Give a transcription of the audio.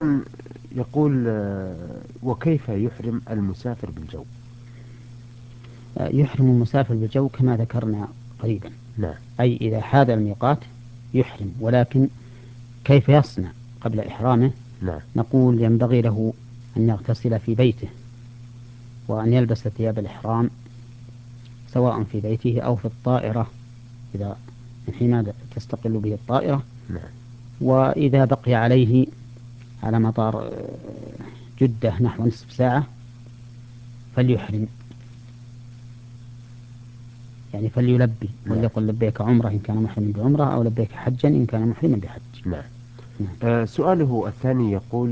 يقول وكيف يحرم المسافر بالجو؟ يحرم المسافر بالجو كما ذكرنا قريبا، نعم. أي إذا حاد الميقات يحرم، ولكن كيف يصنع قبل إحرامه؟ نعم. نقول ينبغي له أن يغتسل في بيته، وأن يلبس ثياب الإحرام سواء في بيته أو في الطائرة إذا من حين تستقل به الطائرة. نعم. وإذا بقي عليه على مطار جدة نحو نصف ساعة فليحرم، يعني فليلبي نعم. وليقل لبيك عمرة إن كان محرما بعمرة، أو لبيك حجا إن كان محرما بحج. نعم. نعم. سؤاله الثاني يقول